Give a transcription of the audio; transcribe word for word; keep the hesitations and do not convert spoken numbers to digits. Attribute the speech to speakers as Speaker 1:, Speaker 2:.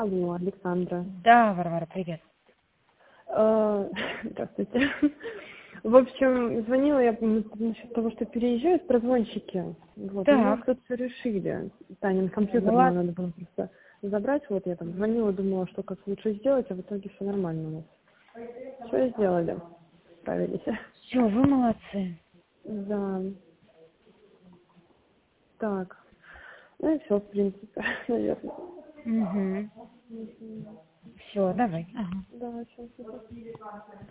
Speaker 1: Алло, Александра.
Speaker 2: Да, Варвара, привет.
Speaker 1: Э, Здравствуйте. В общем, звонила я м, насчет того, что переезжают прозвонщики. Вот, и мы
Speaker 2: Так,
Speaker 1: тут все решили. Танин компьютер
Speaker 2: вот,
Speaker 1: нам надо было просто забрать. Вот я там звонила, думала, что как лучше сделать, а в итоге все нормально у нас. Все сделали. Справились.
Speaker 2: все, вы молодцы.
Speaker 1: Да. Так. Ну и все, в принципе, наверное.
Speaker 2: Угу. Все, давай. Ага.
Speaker 1: Да, все.